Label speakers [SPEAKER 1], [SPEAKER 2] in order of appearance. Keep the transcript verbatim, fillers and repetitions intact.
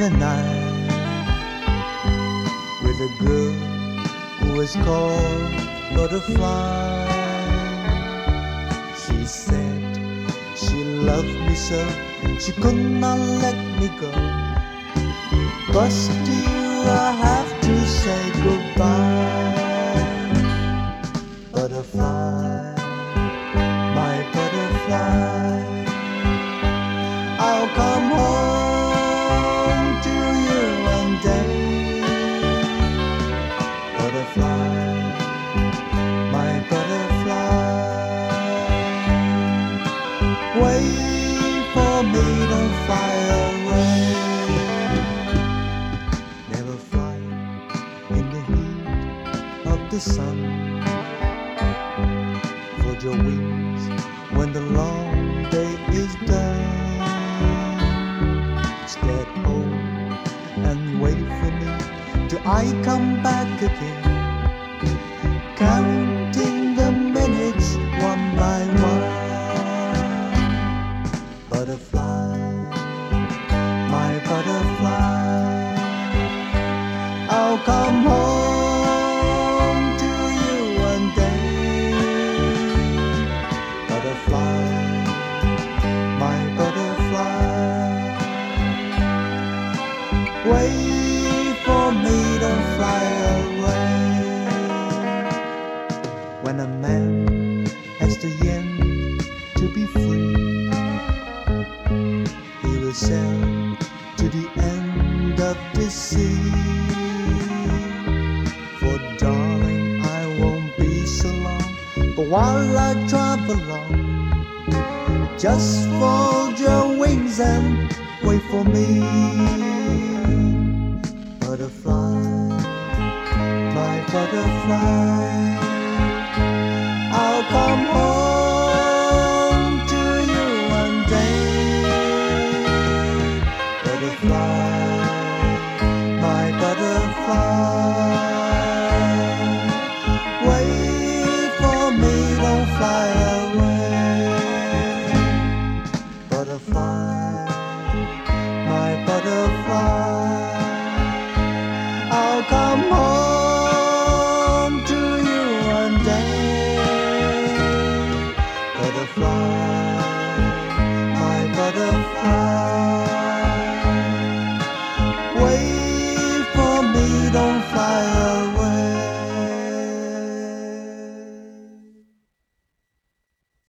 [SPEAKER 1] the night with a girl who was called Butterfly. She said she loved me so she could not let me go. But still I have to say goodbye. Butterfly, my butterfly, I'll come home to you one day. Butterfly, my butterfly, wait for me to fly away. Never fly in the heat of the sun. Fold your wings when the long day is done. Stay at home and wait for me till I come back again, counting the minutes one by one. Butterfly, my butterfly, I'll come home to you one day. Butterfly, my butterfly, wait for me to fly away. When a man has the yen to be free, he will sail to the end of the sea. For darling, I won't be so long, but while I travel along, just fold your wings and wait for me. Butterfly, my butterfly, I'll come home